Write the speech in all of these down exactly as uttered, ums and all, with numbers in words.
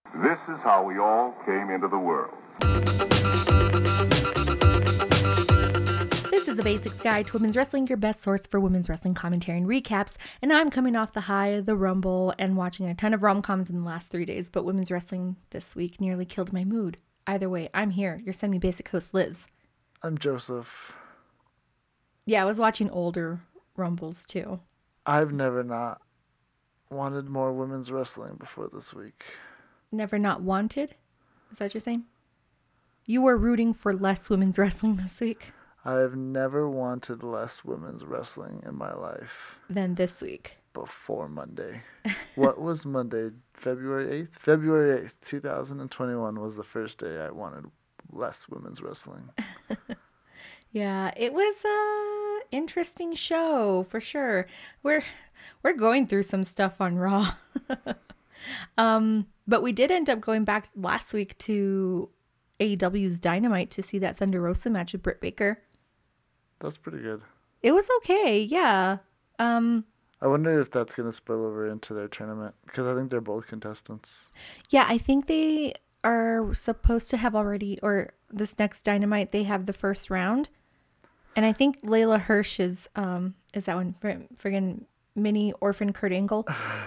This is how we all came into the world. This is the Basics Guide to Women's Wrestling, your best source for women's wrestling commentary and recaps. And I'm coming off the high of the Rumble and watching a ton of rom-coms in the last three days, but women's wrestling this week nearly killed my mood. Either way, I'm here, your semi-basic host, Liz. I'm Joseph. Yeah, I was watching older Rumbles, too. I've never not wanted more women's wrestling before this week. Never not wanted? Is that what you're saying? You were rooting for less women's wrestling this week? I've never wanted less women's wrestling in my life. Than this week. Before Monday. What was Monday? February eighth? February eighth, twenty twenty-one was the first day I wanted less women's wrestling. Yeah, it was a interesting show for sure. We're we're going through some stuff on Raw. um, but we did end up going back last week to A E W's Dynamite to see that Thunder Rosa match with Britt Baker. That's pretty good. It was okay, yeah. Um, I wonder if that's going to spill over into their tournament because I think they're both contestants. Yeah, I think they are supposed to have already, or this next Dynamite, they have the first round. And I think Layla Hirsch is, um, is that one? Friggin' mini orphan Kurt Angle.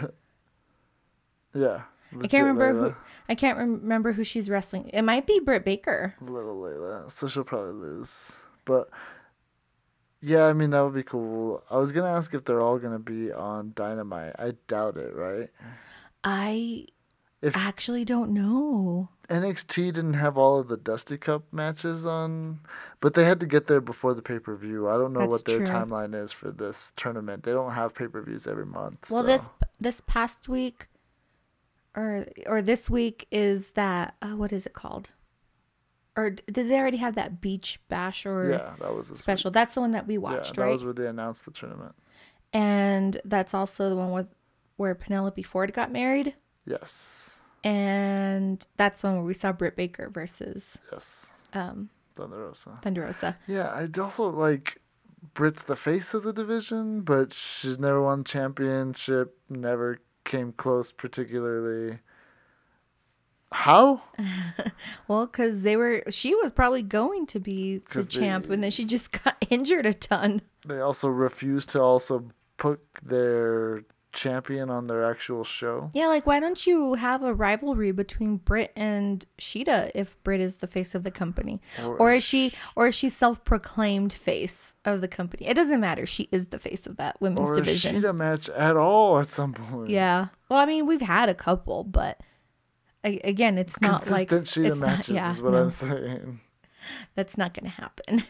Yeah. I can't remember Layla. who. I can't remember who she's wrestling. It might be Britt Baker. Little Layla, so she'll probably lose. But yeah, I mean that would be cool. I was gonna ask if they're all gonna be on Dynamite. I doubt it, right? I if actually don't know. N X T didn't have all of the Dusty Cup matches on, but they had to get there before the pay-per-view. I don't know That's what their true. timeline is for this tournament. They don't have pay-per-views every month. Well, so. this this past week, or or this week is that uh, what is it called? Or did they already have that Beach Bash or yeah, that was this special? week. That's the one that we watched, yeah, that right? was where they announced the tournament. And that's also the one with where Penelope Ford got married. Yes. And that's the one where we saw Britt Baker versus yes, um, Thunder Rosa. Thunder Rosa. Yeah, I also like Britt's the face of the division, but she's never won championship, never came close particularly. How? Well, because they were, she was probably going to be the champ, they, and then she just got injured a ton. They also refused to also put their champion on their actual show. Yeah, like why don't you have a rivalry between Britt and Sheeta if Britt is the face of the company, or, or is she, or is she self-proclaimed face of the company? It doesn't matter. She is the face of that women's or division. Or a Sheeta match at all at some point. Yeah. Well, I mean, we've had a couple, but again, it's not like consistent Sheeta it's matches not, yeah, is what no. I'm saying. That's not going to happen.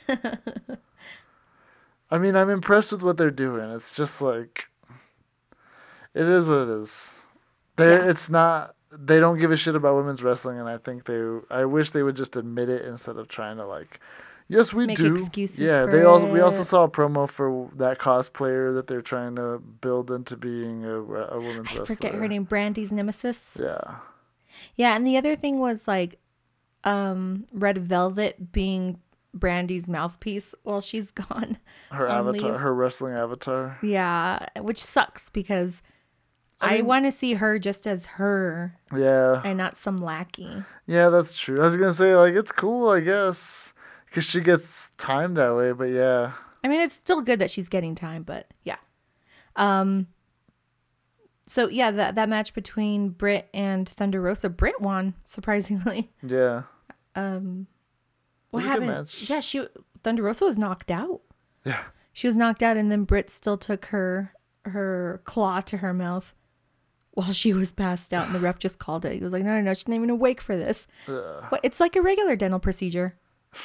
I mean, I'm impressed with what they're doing. It's just like, it is what it is. They, yeah. It's not. They don't give a shit about women's wrestling, and I think they. I wish they would just admit it instead of trying to like. Yes, we Make do. Excuses yeah, for they also. it. We also saw a promo for that cosplayer that they're trying to build into being a, a women's I wrestler. forget her name. Brandy's nemesis. Yeah. Yeah, and the other thing was like, um, Red Velvet being Brandy's mouthpiece while she's gone. Her avatar, leave. Her wrestling avatar. Yeah, which sucks because I, mean, I want to see her just as her. Yeah. And not some lackey. Yeah, that's true. I was gonna say like it's cool, I guess, because she gets time that way. But yeah. I mean, it's still good that she's getting time, but yeah. Um. So yeah, that that match between Britt and Thunder Rosa, Britt won surprisingly. Yeah. Um. What it was happened? A good match. Yeah, she Thunder Rosa was knocked out. Yeah. She was knocked out, and then Britt still took her her claw to her mouth while she was passed out, and the ref just called it. He was like, "No, no, no, she's not even awake for this." Yeah. But it's like a regular dental procedure.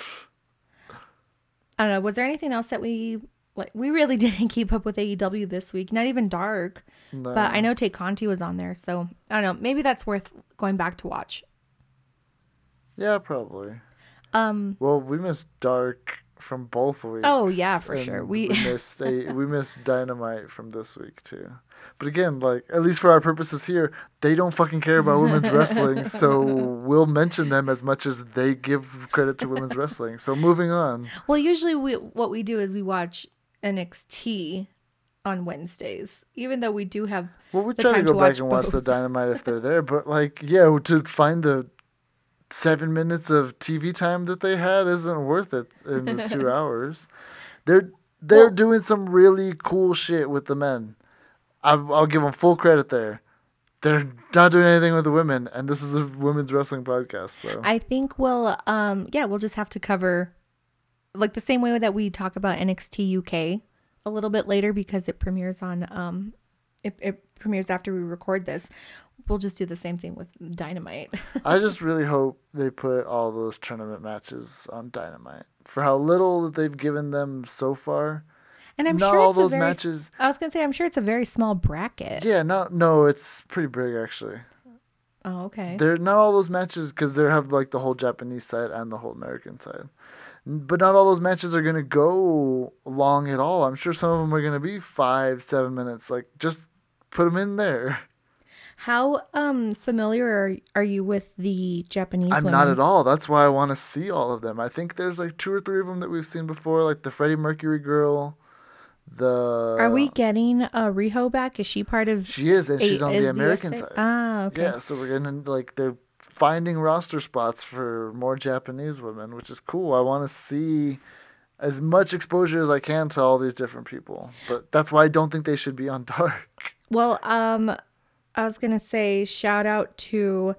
I don't know. Was there anything else that we like? We really didn't keep up with A E W this week. Not even Dark. No. But I know Tay Conti was on there, so I don't know. Maybe that's worth going back to watch. Yeah, probably. Um. Well, we missed Dark from both weeks. Oh yeah, for sure. We, we missed a, we missed Dynamite from this week too. But again, like at least for our purposes here, they don't fucking care about women's wrestling, so we'll mention them as much as they give credit to women's wrestling. So moving on. Well, usually we what we do is we watch N X T on Wednesdays, even though we do have Well, we the try to time go to back watch and watch the both. Dynamite if they're there, but like, yeah, to find the seven minutes of T V time that they had isn't worth it in the two hours. They're they're Well- doing some really cool shit with the men. I'll, I'll give them full credit there. They're not doing anything with the women, and this is a women's wrestling podcast. So I think we'll, um, yeah, we'll just have to cover, like the same way that we talk about N X T U K a little bit later because it premieres on, um, it, it premieres after we record this. We'll just do the same thing with Dynamite. I just really hope they put all those tournament matches on Dynamite for how little that they've given them so far. And I'm Not sure all it's those a very, matches. I was gonna say I'm sure it's a very small bracket. Yeah, no, no, it's pretty big actually. Oh, okay. They're not all those matches because they have like the whole Japanese side and the whole American side. But not all those matches are gonna go long at all. I'm sure some of them are gonna be five, seven minutes. Like, just put them in there. How um familiar are, are you with the Japanese I'm women? not at all. That's why I want to see all of them. I think there's like two or three of them that we've seen before, like the Freddie Mercury girl. The Are we getting uh, Riho back? Is she part of? She is, and she's A- on is the American U S A? side. Ah, okay. Yeah, so we're gonna like they're finding roster spots for more Japanese women, which is cool. I want to see as much exposure as I can to all these different people, but that's why I don't think they should be on Dark. Well, um, I was gonna say shout out to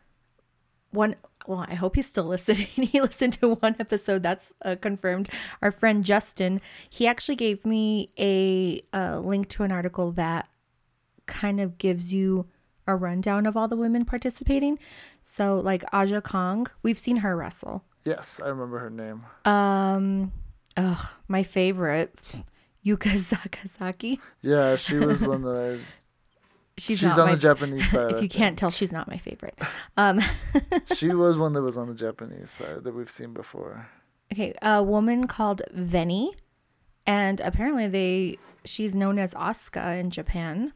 one. Well, I hope he's still listening. He listened to one episode. That's uh, confirmed. Our friend Justin. He actually gave me a, a link to an article that kind of gives you a rundown of all the women participating. So, like Aja Kong, we've seen her wrestle. Yes, I remember her name. Um, ugh, my favorite, Yuka Sakazaki. Yeah, she was one that I. She's, She's not on my, the Japanese side. If I you can't tell, she's not my favorite. Um, think. She was one that was on the Japanese side that we've seen before. okay, a woman called Veni, and apparently they she's known as Asuka in Japan.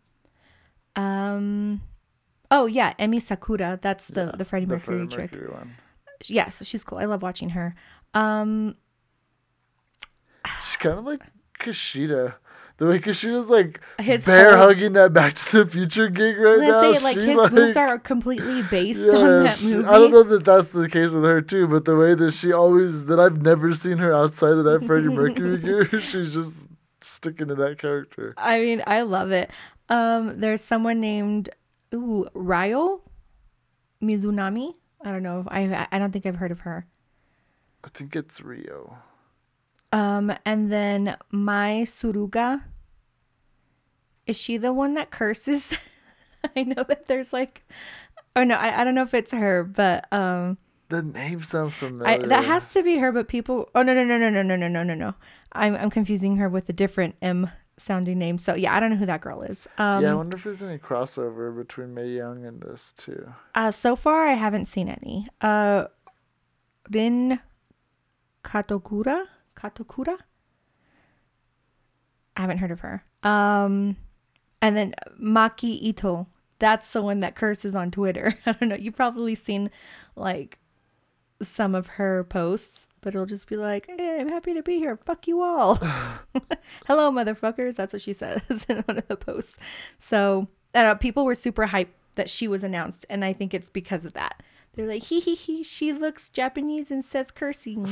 Um, oh yeah, Emi Sakura. That's the Yeah, the Freddie the Mercury Freddie chick. Mercury one. Yes, she's cool. I love watching her. Um, She's kind of like Kushida. The way Kushida's like His bear whole- hugging that Back to the Future gig right I'm now. gonna say like she, his like, moves are completely based on yeah, that she- movie. I don't know that that's the case with her too, but the way that she always that I've never seen her outside of that Freddie Mercury gear, she's just sticking to that character. I mean, I love it. Um, there's someone named ooh Ryo Mizunami. I don't know. I I don't think I've heard of her. I think it's Rio. Um, and then Mai Suruga. Is she the one that curses? I know that there's like, oh no, I, I don't know if it's her, but um, The name sounds I, familiar. that has to be her. But people, oh no no no no no no no no no no, I'm I'm confusing her with a different M sounding name. So yeah, I don't know who that girl is. Um, yeah, I wonder if there's any crossover between Mae Young and this too. Uh, so far, I haven't seen any. Uh, Rin Katokura? Katokura? I haven't heard of her. Um, and then Maki Ito. That's the one that curses on Twitter. I don't know. You've probably seen like some of her posts, but it'll just be like, hey, I'm happy to be here. Fuck you all. Hello, motherfuckers. That's what she says in one of the posts. So, I don't know, people were super hyped that she was announced, and I think it's because of that. They're like, hee hee hee, she looks Japanese and says cursing.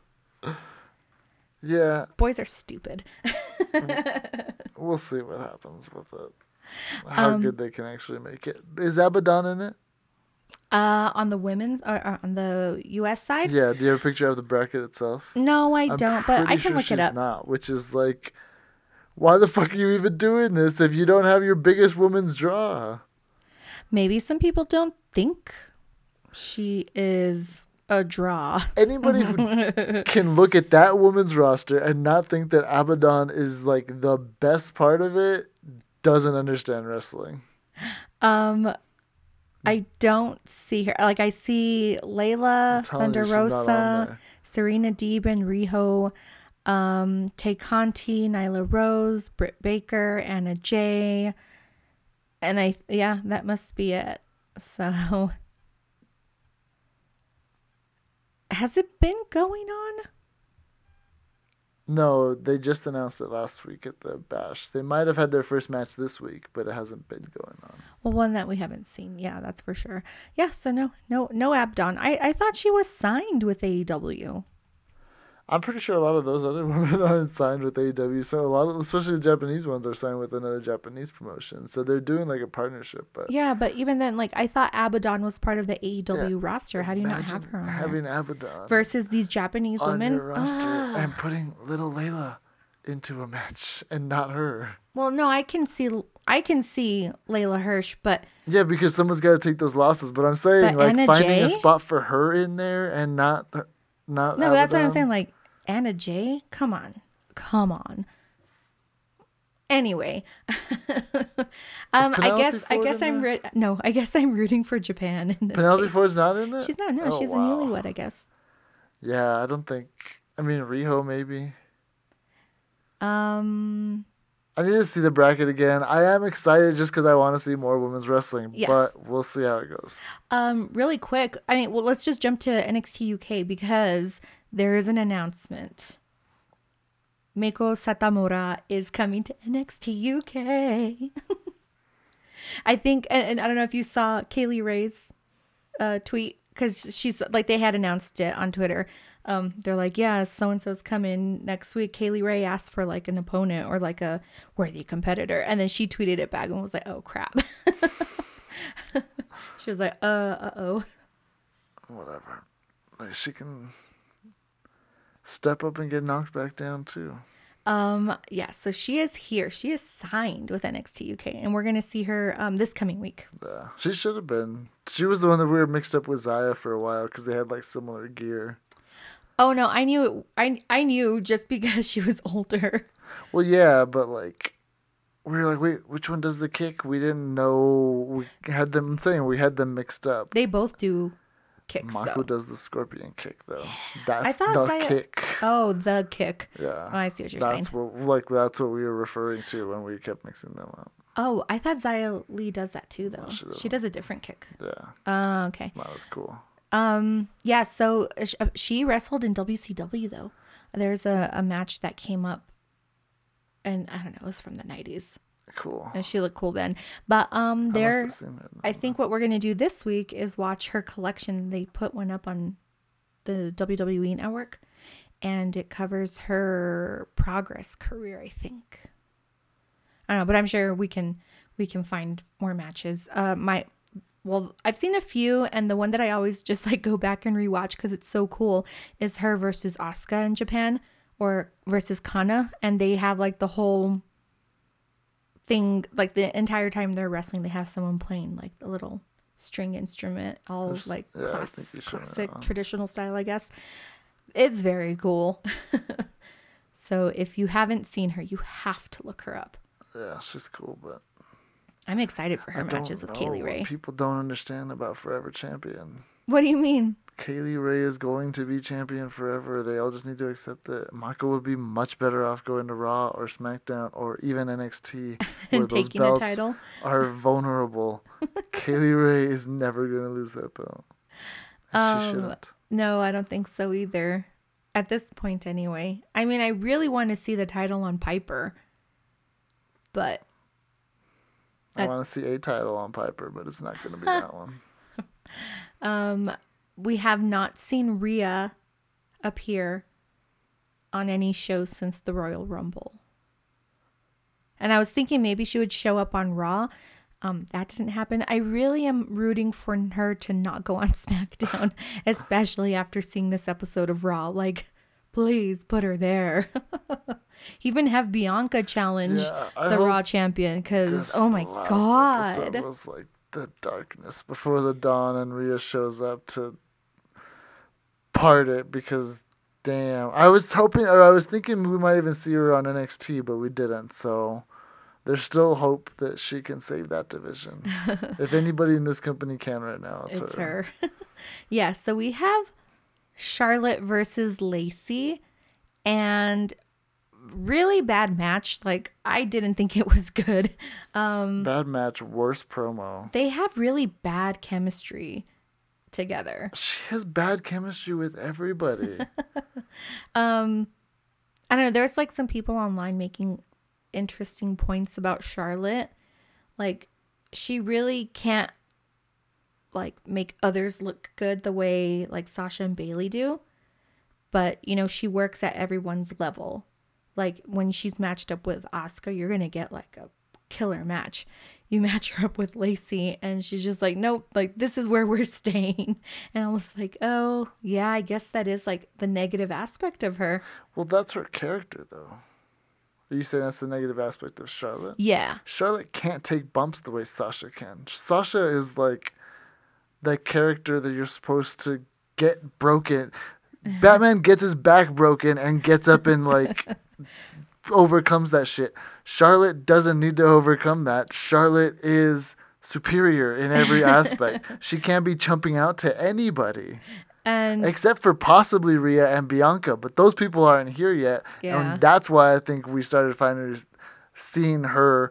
Yeah, Boys are stupid. we'll see what happens with it. How Um, good they can actually make it. Is Abaddon in it? Uh, on the women's, or, or on the U S side? Yeah, do you have a picture of the bracket itself? No, I I'm don't, but I pretty can sure look she's it up. not, which is like, why the fuck are you even doing this if you don't have your biggest women's draw? Maybe some people don't think she is a draw. Anybody who can look at that women's roster and not think that Abaddon is like the best part of it doesn't understand wrestling. Um, I don't see her. Like, I see Layla, I'm telling you, Thunder she's not on Rosa, there. Serena Deeb, and Riho, um, Tay Conti, Nyla Rose, Britt Baker, Anna Jay. And I, yeah, that must be it. So, has it been going on? No, they just announced it last week at the Bash. They might have had their first match this week, but it hasn't been going on. Well, one that we haven't seen. Yeah, that's for sure. Yeah, so no, no, no Abdon. I, I thought she was signed with A E W. I'm pretty sure a lot of those other women aren't signed with A E W. So a lot of, especially the Japanese ones, are signed with another Japanese promotion. So they're doing like a partnership. But Yeah, but even then, like, I thought Abaddon was part of the A E W Yeah, roster. How do you not imagine have her on there? having Abaddon Versus these Japanese on women. your roster Ugh. and putting little Layla into a match and not her. Well, no, I can see, I can see Layla Hirsch, but Yeah, because someone's got to take those losses. But I'm saying, But like, Anna finding Jay? a spot for her in there and not, not. no, that's what I'm Abaddon. saying. Like Anna Jay, come on, come on. Anyway, um, I Penelope guess I Ford guess in I'm there? re- no, I guess I'm rooting for Japan in this Penelope case. Ford's not in it. She's not. No, Oh, she's wow. a newlywed, I guess. Yeah, I don't think. I mean, Riho maybe. Um, I need to see the bracket again. I am excited just because I want to see more women's wrestling, Yeah. but we'll see how it goes. um, really quick. I mean, well, let's just jump to N X T U K because there is an announcement. Meiko Satamura is coming to N X T U K. I think, and, and I don't know if you saw Kaylee Ray's uh, tweet because she's like they had announced it on Twitter. Um, they're like, yeah, so and so's coming next week. Kaylee Ray asked for like an opponent or like a worthy competitor, and then she tweeted it back and was like, oh crap. She was like, uh, uh oh. Whatever. Like, she can step up and get knocked back down too. Um, yeah, so she is here. She is signed with N X T U K, and we're gonna see her um this coming week. Yeah, she should have been. She was the one that we were mixed up with Zaya for a while because they had like similar gear. Oh no, I knew it. I I knew just because she was older. Well, yeah, but like we were like, wait, which one does the kick? We didn't know. We had them. I'm saying we had them mixed up. They both do kicks Mako though. does the scorpion kick though. That's I thought the Zaya- kick. Oh, the kick. Yeah. Oh, I see what you're that's saying. what like that's what we were referring to when we kept mixing them up. Oh, I thought Zaya Lee does that too, though. she She does a different kick. Yeah, Oh, okay. not as cool. Um, yeah. So uh, sh- uh, she wrestled in W C W though. There's a, a match that came up, and I don't know, it was from the nineties, Cool. and she looked cool then. But um, I must there, have seen it. I think what we're gonna do this week is watch her collection. They put one up on the W W E network, and it covers her progress career, I think. I don't know, but I'm sure we can we can find more matches. Uh, my well, I've seen a few, and the one that I always just like go back and rewatch because it's so cool is her versus Asuka in Japan, or versus Kana, and they have like the whole thing, like the entire time they're wrestling, they have someone playing like the little string instrument, all There's- like yeah, I class, think you showed me classic that one. traditional style, I guess. It's very cool. So if you haven't seen her, you have to look her up. Yeah, she's cool, but I'm excited for her I matches don't with know Kaylee what Ray. people don't understand about Forever Champion. What do you mean? Kaylee Ray is going to be champion forever. They all just need to accept it. Mako would be much better off going to Raw or SmackDown or even N X T, where And those taking a belts title? are vulnerable. Kaylee Ray is never going to lose that belt. And she Um, shouldn't. No, I don't think so either. At this point, anyway. I mean, I really want to see the title on Piper, but I that- want to see a title on Piper, but it's not going to be that one. um, we have not seen Rhea appear on any show since the Royal Rumble. And I was thinking maybe she would show up on Raw. Um, that didn't happen. I really am rooting for her to not go on SmackDown, especially after seeing this episode of Raw. Like, please put her there. Even have Bianca challenge Yeah, I the hope Raw champion because, This oh my last episode God. was like the darkness before the dawn, and Rhea shows up to part it because, damn, I was hoping, or I was thinking we might even see her on N X T, but we didn't. So there's still hope that she can save that division. If anybody in this company can right now, it's, It's her. her. Yeah, so we have Charlotte versus Lacey, and really bad match. Like, I didn't think it was good. Um, Bad match, worst promo. they have really bad chemistry together. She has bad chemistry with everybody. I don't know. There's like some people online making interesting points about Charlotte. Like, she really can't like make others look good the way like Sasha and Bailey do. But, you know, she works at everyone's level. Like, when she's matched up with Asuka, you're going to get like a killer match. You match her up with Lacey and she's just like, nope, like this is where we're staying. And I was like, oh yeah, I guess that is like the negative aspect of her. Well, that's her character though. Are you saying that's the negative aspect of Charlotte? Yeah. Charlotte can't take bumps the way Sasha can. Sasha is like that character that you're supposed to get broken. Batman gets his back broken and gets up and like overcomes that shit. Charlotte doesn't need to overcome that. Charlotte is superior in every aspect. She can't be jumping out to anybody. And except for possibly Rhea and Bianca, but those people aren't here yet. Yeah. And that's why I think we started finding seeing her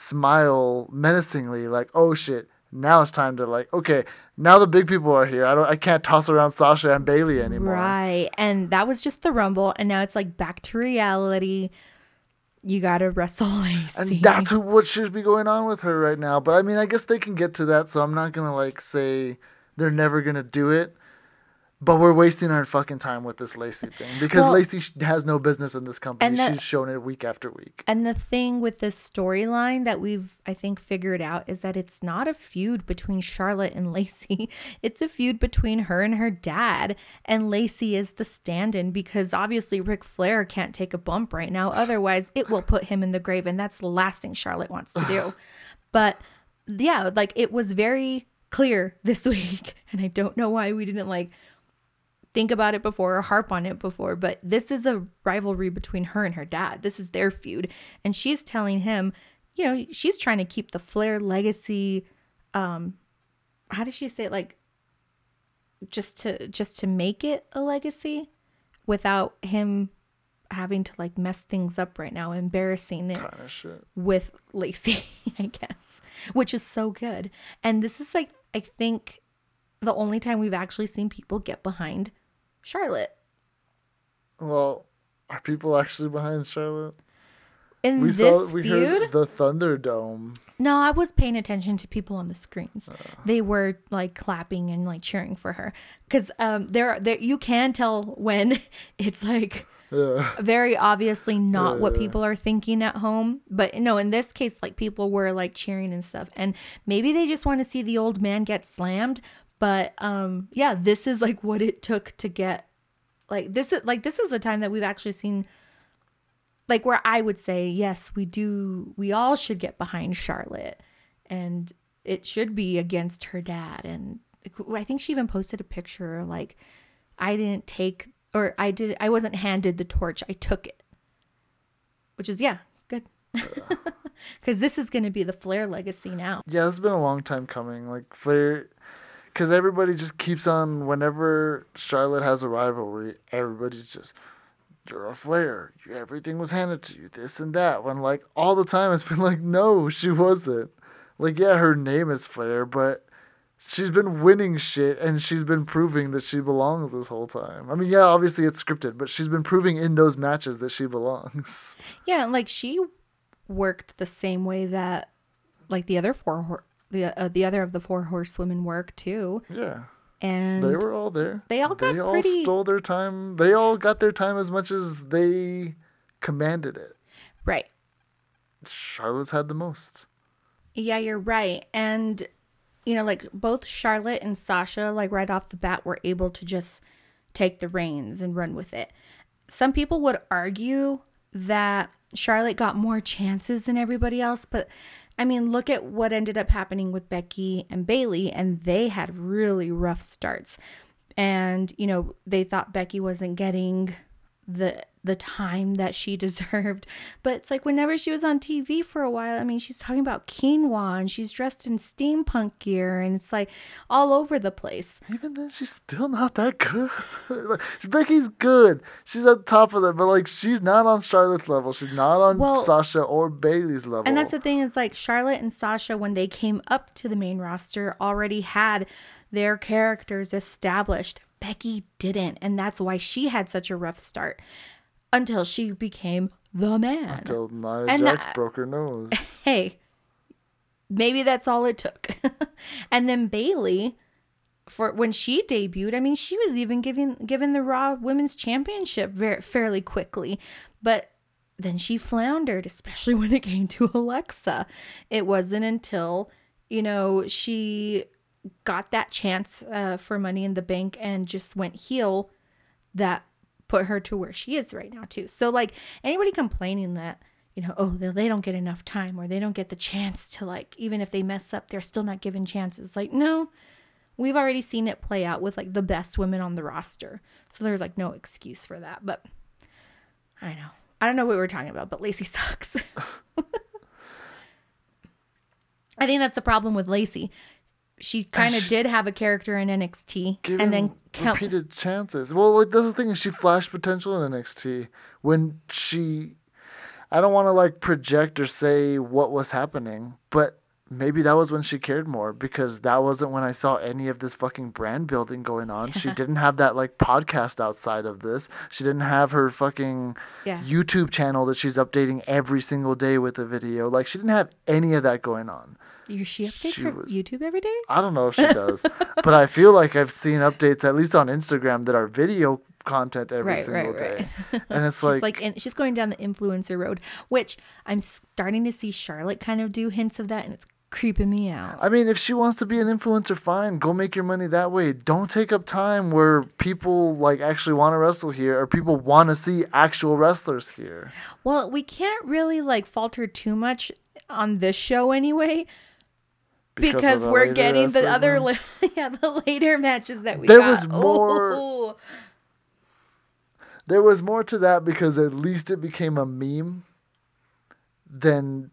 smile menacingly, like, oh shit, now it's time to like, okay, now the big people are here. I don't I can't toss around Sasha and Bailey anymore. Right. And that was just the Rumble, and now it's like back to reality. You gotta wrestle Lacey. And that's who, what should be going on with her right now. But I mean, I guess they can get to that, so I'm not gonna like say they're never gonna do it. But we're wasting our fucking time with this Lacey thing because Well, Lacey has no business in this company. and the- She's shown it week after week. And the thing with this storyline that we've, I think, figured out is that it's not a feud between Charlotte and Lacey. It's a feud between her and her dad. And Lacey is the stand-in because obviously Ric Flair can't take a bump right now. Otherwise, it will put him in the grave. And that's the last thing Charlotte wants to do. But yeah, like it was very clear this week. And I don't know why we didn't like think about it before or harp on it before, but this is a rivalry between her and her dad. This is their feud. And she's telling him, you know, she's trying to keep the Flair legacy. Um, how does she say it? Like just to, just to make it a legacy without him having to like mess things up right now, embarrassing it Kind of shit. with Lacey, I guess, which is so good. And this is like, I think the only time we've actually seen people get behind Charlotte. Well, are people actually behind Charlotte? In We this saw we feud? heard the Thunderdome. No, I was paying attention to people on the screens. Uh. They were like clapping and like cheering for her because um, there, there you can tell when it's like Yeah. very obviously not what Yeah. people are thinking at home. But no, in this case, like people were like cheering and stuff, and maybe they just want to see the old man get slammed. But um, yeah, this is like what it took to get like this is like this is the time that we've actually seen. Like where I would say, yes, we do. We all should get behind Charlotte, and it should be against her dad. And I think she even posted a picture like, I didn't take, or I did, I wasn't handed the torch. I took it, which is, yeah, good. Because this is going to be the Flair legacy now. Yeah, it's been a long time coming. Like Flair, because everybody just keeps on. Whenever Charlotte has a rivalry, everybody's just, you're a Flair. Everything was handed to you. This and that. When like all the time it's been like, no, she wasn't. Like yeah, her name is Flair, but she's been winning shit and she's been proving that she belongs this whole time. I mean, yeah, obviously it's scripted, but she's been proving in those matches that she belongs. Yeah, like she worked the same way that like the other four hor- the uh, the other of the four horsewomen work too. Yeah. And They were all there. They all got They all pretty- stole their time. They all got their time as much as they commanded it. right. Charlotte's had the most. Yeah, you're right. And, you know, like both Charlotte and Sasha, like right off the bat, were able to just take the reins and run with it. Some people would argue that Charlotte got more chances than everybody else. But, I mean, look at what ended up happening with Becky and Bailey. And they had really rough starts. And, you know, they thought Becky wasn't getting the the time that she deserved. But it's like whenever she was on T V for a while, I mean, she's talking about quinoa and she's dressed in steampunk gear and it's like all over the place. Even then, she's still not that good. Like, Becky's good. She's at the top of it, but like she's not on Charlotte's level. She's not on Well, Sasha or Bailey's level. And that's the thing is like Charlotte and Sasha, when they came up to the main roster, already had their characters established. Becky didn't. And that's why she had such a rough start. until she became the man. Until Nia And Jax that- broke her nose. Hey, maybe that's all it took. And then Bailey, for when she debuted, I mean, she was even given given the Raw Women's Championship very fairly quickly, but then she floundered, especially when it came to Alexa. It wasn't until, you know, she got that chance uh, for Money in the Bank and just went heel that put her to where she is right now too. So like anybody complaining that, you know, oh, they, they don't get enough time or they don't get the chance to, like, even if they mess up, they're still not given chances. Like, no, we've already seen it play out with like the best women on the roster. So there's like no excuse for that. But I know. I don't know what we were talking about, but Lacey sucks. I think that's the problem with Lacey. She kind of did have a character in N X T, Given and then count- repeated chances. Well, like that's the thing is she flashed potential in N X T when she. I don't want to like project or say what was happening, but maybe that was when she cared more because that wasn't when I saw any of this fucking brand building going on. She didn't have that like podcast outside of this. She didn't have her fucking Yeah. YouTube channel that she's updating every single day with a video. Like she didn't have any of that going on. You- she updates She her was- YouTube every day? I don't know if she does, but I feel like I've seen updates at least on Instagram that are video content every Right, single right, day. right. And it's She's like, like, in, she's going down the influencer road, which I'm starting to see Charlotte kind of do hints of that, and it's creeping me out. I mean, if she wants to be an influencer, fine. Go make your money that way. Don't take up time where people like actually want to wrestle here or people want to see actual wrestlers here. Well, we can't really like falter too much on this show anyway, Because, because of the we're later getting the other li- segments. yeah, the later matches that we There got. was more- Oh. There was more to that because at least it became a meme than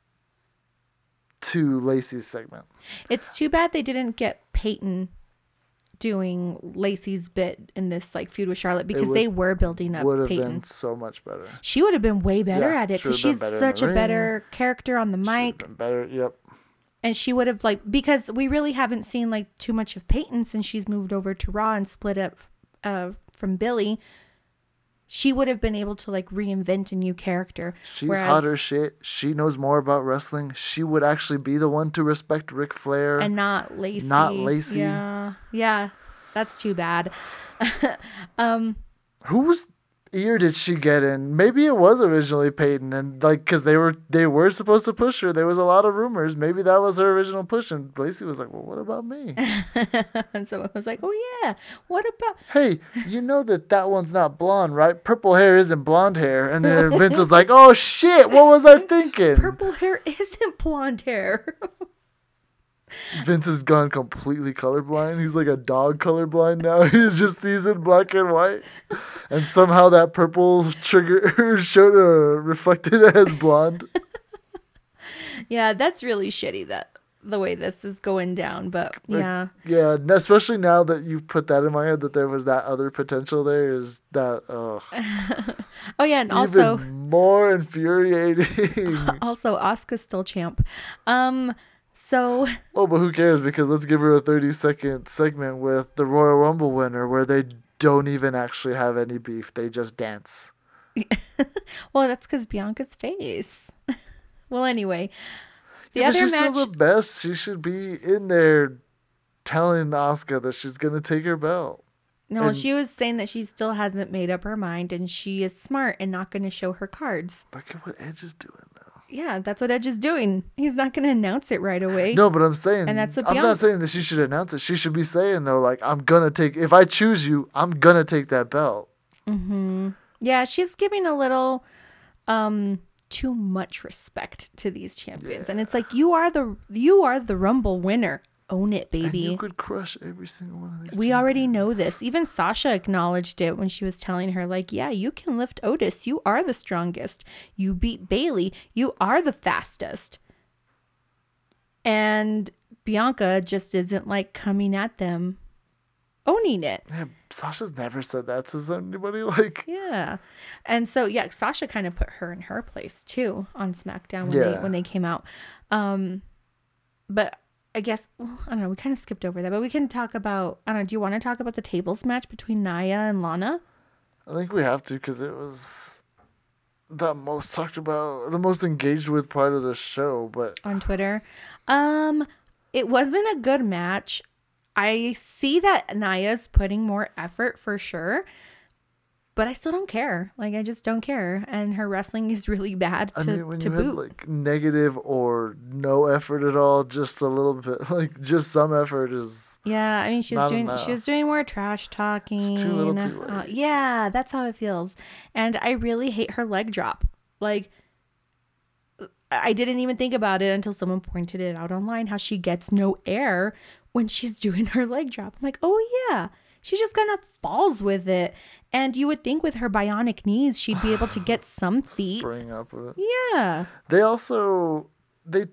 to Lacey's segment. It's too bad they didn't get Peyton doing Lacey's bit in this like feud with Charlotte because would- they were building up Would have Peyton. been so much better. She would have been way better Yeah, at it she would because have been she's better in such the a ring. better character on the Should've mic. been better. Yep. And she would have like, because we really haven't seen like too much of Peyton since she's moved over to Raw and split up uh, from Billy. She would have been able to like reinvent a new character. She's Whereas- hotter shit. She knows more about wrestling. She would actually be the one to respect Ric Flair. And not Lacey. Not Lacey. Yeah. Yeah. That's too bad. Whose ear did she get in? Maybe it was originally Peyton, and like because they were they were supposed to push her. There was a lot of rumors. Maybe that was her original push, and Lacey was like, "Well, what about me? And someone was like, oh, yeah. What about. Hey, you know that that one's not blonde, right? Purple hair isn't blonde hair." And then Vince was like, "Oh shit, what was I thinking?" Purple hair isn't blonde hair. Vince has gone completely colorblind. He's like a dog colorblind now. He just sees it black and white, and somehow that purple trigger showed uh, reflected as blonde. Yeah, that's really shitty that the way this is going down. But yeah. Yeah, and especially now that you've put that in my head that there was that other potential there is that ugh, Oh, yeah. And even also. more infuriating. Also, Asuka's still champ. Um, so Oh, but who cares? Because let's give her a thirty second segment with the Royal Rumble winner where they don't even actually have any beef. They just dance. well, that's because Bianca's face. Well, anyway, the Yeah, but other she's match. still the best. She should be in there telling Asuka that she's gonna take her belt. No, and- she was saying that she still hasn't made up her mind, and she is smart and not going to show her cards. Look at what Edge is doing though. Yeah, that's what Edge is doing. He's not going to announce it right away. No, but I'm saying, And that's what I'm Bianca- not saying that she should announce it. She should be saying though, like, I'm gonna take. If I choose you, I'm gonna take that belt. Yeah, she's giving a little um too much respect to these champions, and it's like you are the you are the Rumble winner. Own it, And baby. you could crush every single one of these. We already know champions. this. Even Sasha acknowledged it when she was telling her, like, yeah, you can lift Otis. You are the strongest. You beat Bailey. You are the fastest. And Bianca just isn't like coming at them, owning it. Yeah, Sasha's never said that to anybody. Like, Yeah. And so, yeah, Sasha kind of put her in her place too on SmackDown when, they, Yeah. when they came out. Um, but I guess, well, I don't know, we kind of skipped over that, but we can talk about, I don't know, do you want to talk about the tables match between Nia and Lana? I think we have to because it was the most talked about, the most engaged with part of the show. But On Twitter. Um, it wasn't a good match. I see that Naya's putting more effort for sure, but I still don't care. Like, I just don't care. And her wrestling is really bad to, I mean, when to you boot. had like negative or no effort at all, just a little bit, like just some effort is. Yeah, I mean, she was Not doing enough. she was doing more trash talking. It's too little, too Uh, late. yeah, that's how it feels. And I really hate her leg drop. Like, I didn't even think about it until someone pointed it out online, how she gets no air when she's doing her leg drop. I'm like, oh yeah, she just kind of falls with it. And you would think with her bionic knees, she'd be able to get some feet. Spring up with it. Yeah. They also they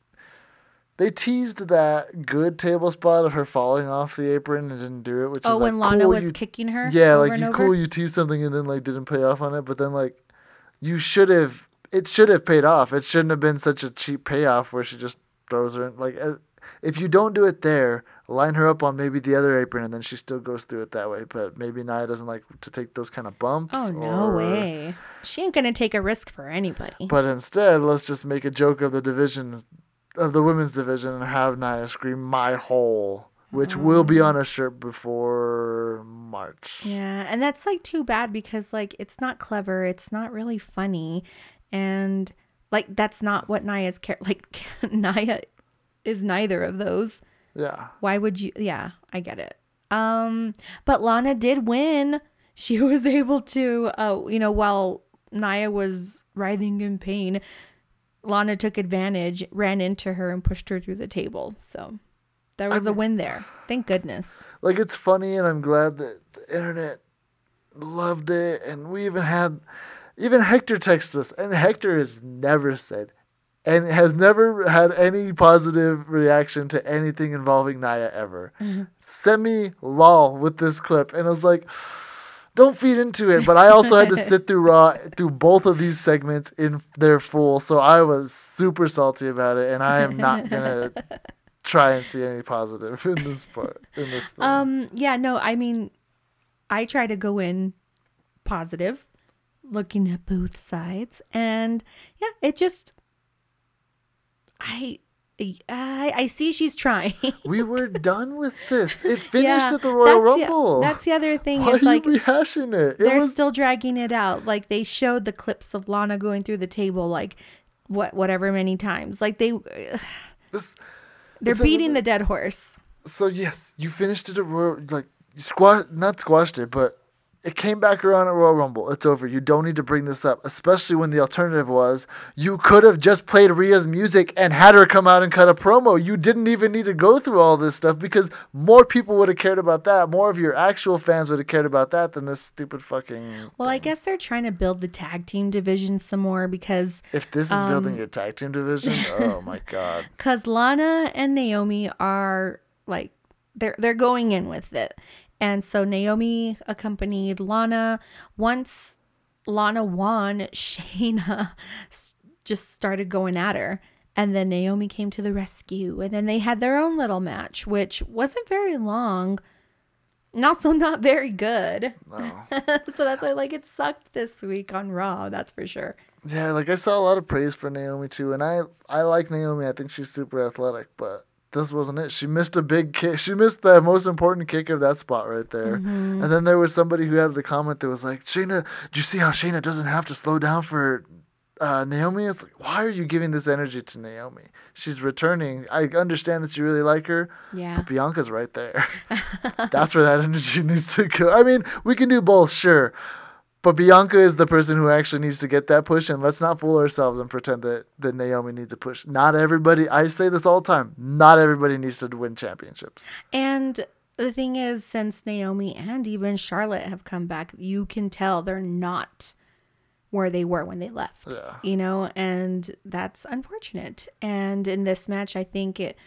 they teased that good table spot of her falling off the apron and didn't do it, which Oh, is when like Lana cool, was you, kicking her. yeah, over like and you over. cool you teased something and then like didn't pay off on it, but then like you should have it should have paid off. It shouldn't have been such a cheap payoff where she just throws her in. Like uh, if you don't do it there, line her up on maybe the other apron and then she still goes through it that way. But maybe Nia doesn't like to take those kind of bumps. Oh, no or- way. She ain't going to take a risk for anybody. But instead, let's just make a joke of the division, of the women's division, and have Nia scream "my hole," which will be on a shirt before March. Yeah, and that's like too bad because like it's not clever, it's not really funny, and like that's not what Naya's care. Like Naya is neither of those. Yeah. Why would you? Yeah, I get it. Um, but Lana did win. She was able to, uh, you know, while Naya was writhing in pain, Lana took advantage, ran into her, and pushed her through the table. So there was a win there. Thank goodness. Like, it's funny, and I'm glad that the internet loved it, and we even had, even Hector texted us, and Hector has never said, and has never had any positive reaction to anything involving Nia ever. Send me lol with this clip, and I was like, don't feed into it. But I also had to sit through Raw through both of these segments in their full, so I was super salty about it, and I am not gonna try and see any positive in this part in this thing. Um, yeah, no, I mean, I try to go in positive, looking at both sides, and yeah, it just, I, I, I see she's trying. We were done with this. It finished Yeah, at the Royal that's the- Rumble. that's the other thing. Why is are like you rehashing it? It they're was still dragging it out. Like they showed the clips of Lana going through the table, like what, whatever many times. Like they, this, they're this- beating the dead horse. So yes, you finished it at Royal, like you squash, not squashed it, but it came back around at Royal Rumble. It's over. You don't need to bring this up, especially when the alternative was you could have just played Rhea's music and had her come out and cut a promo. You didn't even need to go through all this stuff because more people would have cared about that. More of your actual fans would have cared about that than this stupid fucking. Well, I thing. guess they're trying to build the tag team division some more because If this is um, building your tag team division, oh my god. because Lana and Naomi are like they're they're going in with it. And so Naomi accompanied Lana. Once Lana won, Shayna s- just started going at her. And then Naomi came to the rescue. And then they had their own little match, which wasn't very long. And also not very good. No. So that's why like it sucked this week on Raw. That's for sure. Yeah, like I saw a lot of praise for Naomi too, and I I like Naomi. I think she's super athletic, but this wasn't it. She missed a big kick. She missed the most important kick of that spot right there. Mm-hmm. And then there was somebody who had the comment that was like, Shayna, do you see how Shayna doesn't have to slow down for uh, Naomi? It's like, why are you giving this energy to Naomi? She's returning. I understand that you really like her, Yeah. but Bianca's right there. That's where that energy needs to go. I mean, we can do both, sure. But Bianca is the person who actually needs to get that push, and let's not fool ourselves and pretend that, that Naomi needs a push. Not everybody, I say this all the time, not everybody needs to win championships. And the thing is, since Naomi and even Charlotte have come back, you can tell they're not where they were when they left. Yeah. You know, and that's unfortunate. And in this match, I think it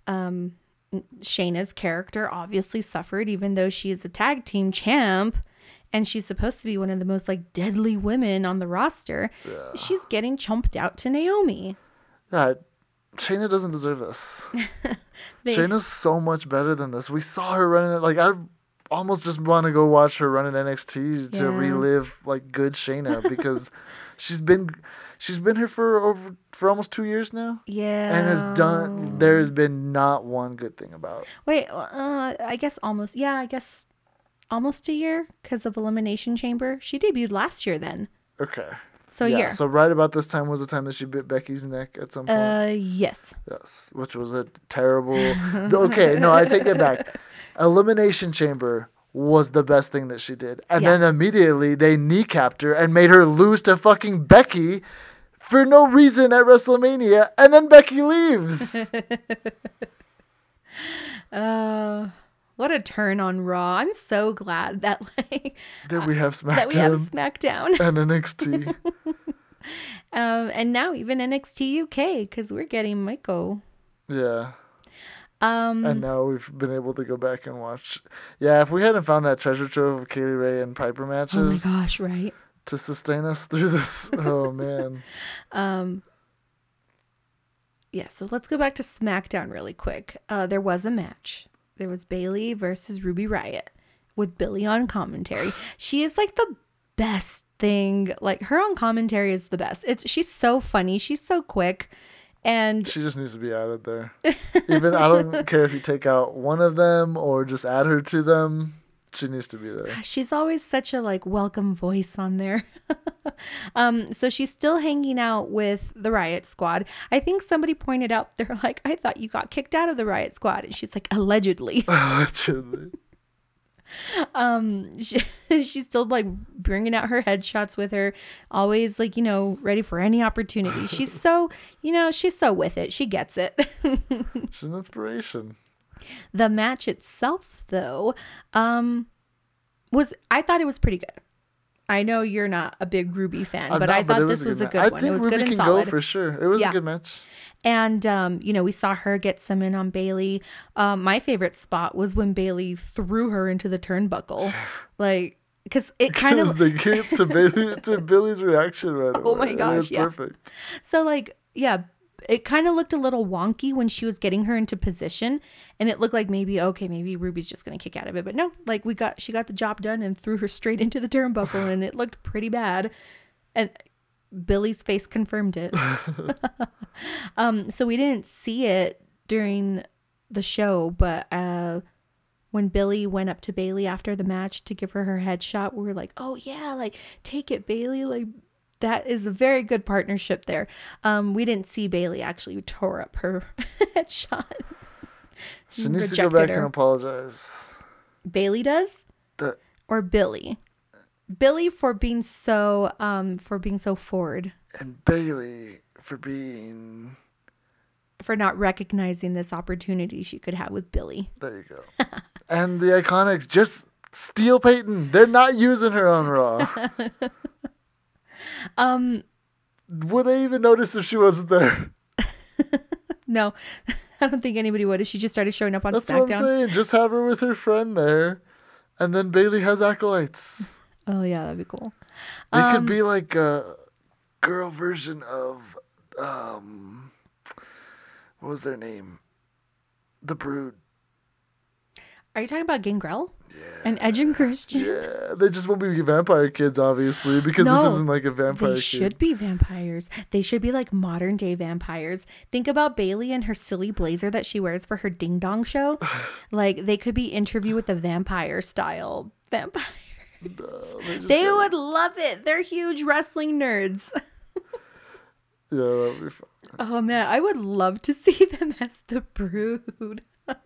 um Shayna's character obviously suffered, even though she is a tag team champ and she's supposed to be one of the most like deadly women on the roster. Yeah. She's getting chomped out to Naomi. Yeah, Shayna doesn't deserve this. They- Shayna's so much better than this. We saw her running it. Like, I almost just want to go watch her run in N X T to Yeah. relive like good Shayna because she's been she's been here for over for almost two years now. Yeah. And has done there has been not one good thing about. Wait, uh, I guess almost. Yeah, I guess almost a year because of Elimination Chamber. She debuted last year then. Okay. So a yeah, year. so right about this time was the time that she bit Becky's neck at some point. Uh, yes. Yes, which was a terrible. Okay, no, I take that back. Elimination Chamber was the best thing that she did, and Yeah. then immediately they kneecapped her and made her lose to fucking Becky for no reason at WrestleMania, and then Becky leaves. Uh, what a turn on Raw. I'm so glad that like Then we have SmackDown that we have SmackDown. and N X T. Um, and now even N X T U K because we're getting Michael. Yeah. Um, And now we've been able to go back and watch. Yeah, if we hadn't found that treasure trove of Kaylee Ray and Piper matches. oh my gosh, right? To sustain us through this. Oh, man. Um, yeah, so let's go back to SmackDown really quick. Uh, there was a match. There was Bailey versus Ruby Riott with Billy on commentary. She is like the best thing. Like her on commentary is the best. It's she's so funny. She's so quick. And She just needs to be added there. Even I don't care if you take out one of them or just add her to them. She needs to be there. she's always such a like welcome voice on there. um, so she's still hanging out with the Riot Squad. I think somebody pointed out they're like, I thought you got kicked out of the Riot Squad, and she's like, allegedly. Allegedly. um, she, she's still like bringing out her headshots with her, always like you know ready for any opportunity. She's so you know she's so with it. She gets it. She's an inspiration. The match itself, though, um, was I thought it was pretty good. I know you're not a big Ruby fan, I'm but not, I thought it this was a match. good I one. think It was Ruby good and can solid. go for sure. It was Yeah. a good match. And, um, you know, we saw her get some in on Bailey. Um, my favorite spot was when Bailey threw her into the turnbuckle. Like, because it kind of. they came to Bailey to Billy's reaction right away. Oh my It gosh, was yeah. perfect. So, like, yeah, it kind of looked a little wonky when she was getting her into position. And it looked like maybe, okay, maybe Ruby's just going to kick out of it. But no, like, we got, she got the job done and threw her straight into the turnbuckle. And it looked pretty bad. And Billy's face confirmed it. um, so we didn't see it during the show, but uh, when Billy went up to Bailey after the match to give her her headshot, we were like, "Oh yeah, like take it, Bailey!" Like that is a very good partnership there. Um, we didn't see Bailey actually tore up her headshot. She needs to go Rejected back her. and apologize. Bailey does, The, or Billy? Billy for being so um for being so forward. and Bailey for being. For not recognizing this opportunity she could have with Billy. There you go. And the Iconics just steal Peyton. They're not using her on Raw. Um, Would they even notice if she wasn't there? no, I don't think anybody would if she just started showing up on That's what I'm SmackDown. saying. Just have her with her friend there. And then Bailey has acolytes. Oh yeah, that'd be cool. They Um, could be like a girl version of, um, what was their name? The Brood. Are you talking about Gangrel? Yeah. And Edge and Christian? Yeah, they just won't be vampire kids, obviously, because No, this isn't like a vampire They kid. should be vampires. They should be like modern day vampires. Think about Bailey and her silly blazer that she wears for her ding dong show. Like they could be Interview with the Vampire style vampire. No, they just They gotta- would love it. They're huge wrestling nerds. Yeah, that would be fun. Oh man, I would love to see them as the Brood.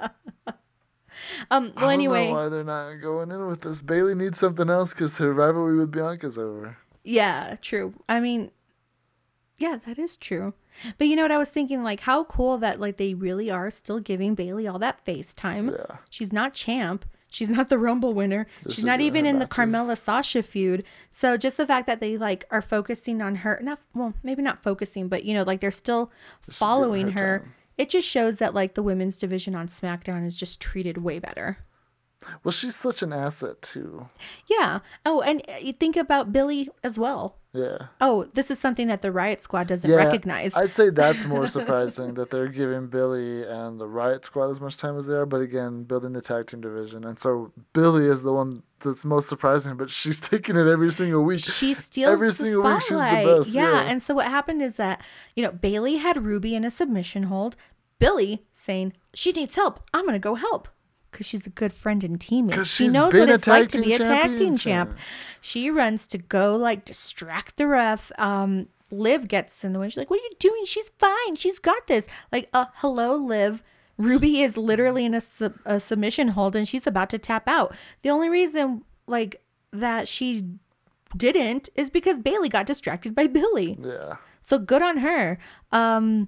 um. Well, I don't anyway, know why they're not going in with this. Bailey needs something else because her rivalry with Bianca's over. yeah, true. I mean, yeah, that is true. But you know what I was thinking? Like, how cool that like they really are still giving Bailey all that face time. Yeah. She's not champ. She's not the Rumble winner. This She's is not her even in the matches. Carmella Sasha feud. So just the fact that they like are focusing on her, not well, maybe not focusing, but you know, like they're still following her her. time. It just shows that like the women's division on SmackDown is just treated way better. Well, she's such an asset too. Yeah. Oh, and you think about Billy as well. Yeah. Oh, this is something that the Riot Squad doesn't Yeah, recognize. I'd say that's more surprising that they're giving Billy and the Riot Squad as much time as they are, but again, building the tag team division. And so Billy is the one that's most surprising, but she's taking it every single week. She steals every the single spotlight. week she's the best. Yeah. Yeah. And so what happened is that, you know, Bailey had Ruby in a submission hold. Billy saying, she needs help. I'm going to go help. Because she's a good friend and teammate. 'Cause She she's knows been what a it's like tag to be a team tag team champion. champ. She runs to go like distract the ref. Um, Liv gets in the way. She's like, what are you doing? She's fine. She's got this. Like, uh, hello, Liv. Ruby is literally in a, sub- a submission hold and she's about to tap out. The only reason like that she didn't is because Bailey got distracted by Billy. Yeah. So good on her. Um,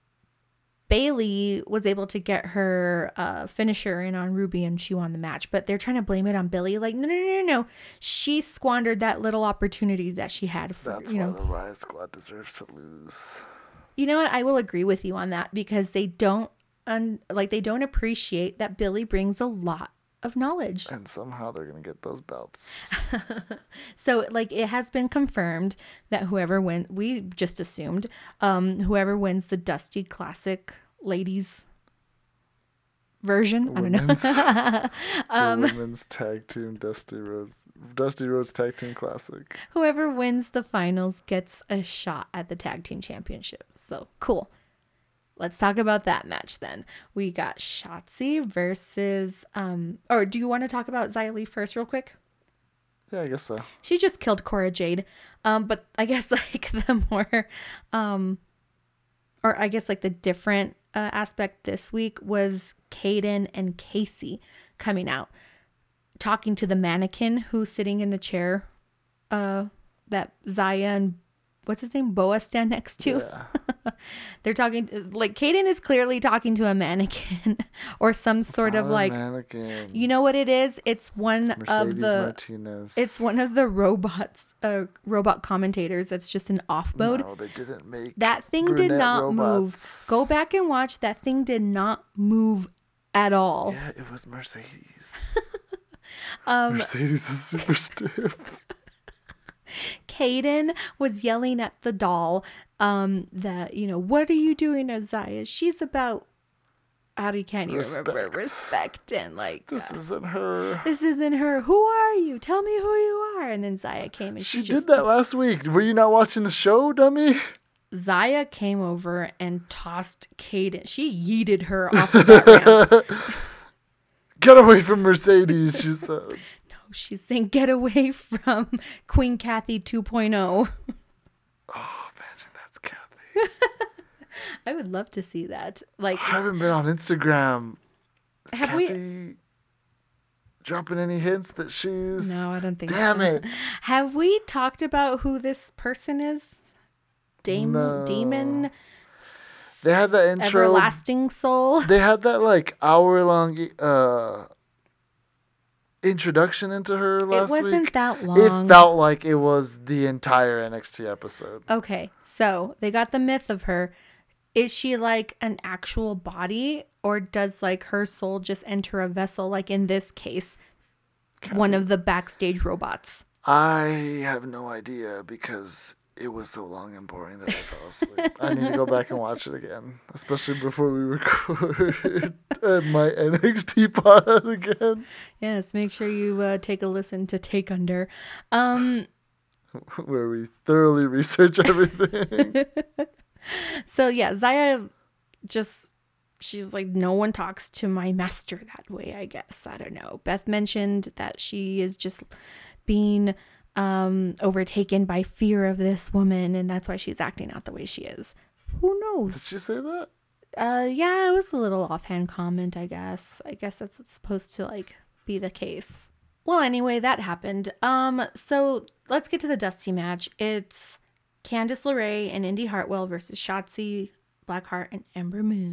Bailey was able to get her uh, finisher in on Ruby and she won the match, but they're trying to blame it on Billy. Like, no, no, no, no, no. She squandered that little opportunity that she had for, That's you why know. the Riot Squad deserves to lose. You know what? I will agree with you on that because they don't, un- like, they don't appreciate that Billy brings a lot of knowledge. And somehow they're going to get those belts. So, like, it has been confirmed that whoever wins, we just assumed, um, whoever wins the Dusty Classic Ladies version, Women's, I don't know. um, the women's tag team Dusty Rhodes, Dusty Rhodes Tag Team Classic. Whoever wins the finals gets a shot at the tag team championship. So, cool. Let's talk about that match then. We got Shotzi versus, um, or do you want to talk about Xia Li first real quick? Yeah, I guess so. She just killed Cora Jade. Um, but I guess like the more, um, or I guess like the different uh, aspect this week was Kaden and Casey coming out, talking to the mannequin who's sitting in the chair, uh, that Xia and what's his name? Boa stand next to. Yeah. They're talking like Kaden is clearly talking to a mannequin or some sort Not of a like, mannequin. you know what it is? It's one It's of Mercedes the, Martinez. it's one of the robots, uh, robot commentators that's just in off mode. No, they didn't make That thing did brunette not move. robots. Go back and watch. That thing did not move at all. Yeah, it was Mercedes. Um, Mercedes is super stiff. Kaden was yelling at the doll um, that, you know, what are you doing, Xia? She's about, how do you can't you remember, Respect. respect and like, This uh, isn't her. this isn't her. Who are you? Tell me who you are. And then Xia came and she, She just did that last week. Were you not watching the show, dummy? Xia came over and tossed Kaden. She yeeted her off of that ramp. Get away from Mercedes, she said. No, she's saying get away from Queen Kathy two point oh. Oh, imagine that's Kathy. I would love to see that. Like, I haven't been on Instagram. Is Have we- Kathy dropping any hints that she's... no, I don't think Damn so. it. Have we talked about who this person is? Dame, No. Demon, They had that intro. Everlasting Soul. They had that like hour long uh introduction into her last week. It wasn't that It long. felt like it was the entire N X T episode. Okay, so they got the myth of her. Is she like an actual body, or does like her soul just enter a vessel? Like in this case, one of the backstage robots. I have no idea because it was so long and boring that I fell asleep. I need to go back and watch it again, especially before we record uh, my N X T pod again. Yes, make sure you uh, take a listen to Take Under. Um, Where we thoroughly research everything. so yeah, Xia just, she's like, no one talks to my master that way, I guess. I don't know. Beth mentioned that she is just being um, overtaken by fear of this woman, and that's why she's acting out the way she is. Who knows? Did she say that? Uh, yeah, it was a little offhand comment, I guess. I guess that's what's supposed to like be the case. Well, anyway, that happened. Um, so let's get to the Dusty match. It's Candice LeRae and Indy Hartwell versus Shotzi, Blackheart, and Ember Moon.